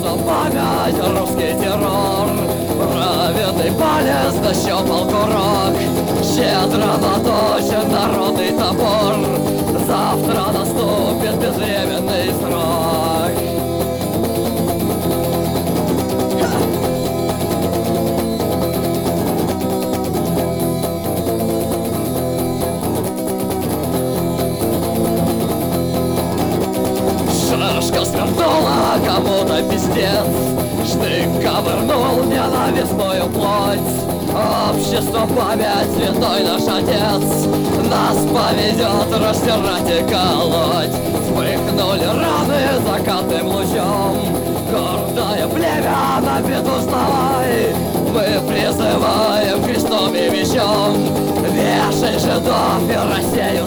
на память русский террор. Праведный палец нащупал курок, щедро наточен народный топор. Завтра наступит безвременный срок. Шашка свернула кому-то пиздец, штык ковырнул ненавистную плоть. Общество память, святой наш Отец, нас поведет раздирать и колоть. Вспыхнули раны закатным лучом, гордое племя на беду вставай. Мы призываем крестом и мечом, вешай жидов и Россию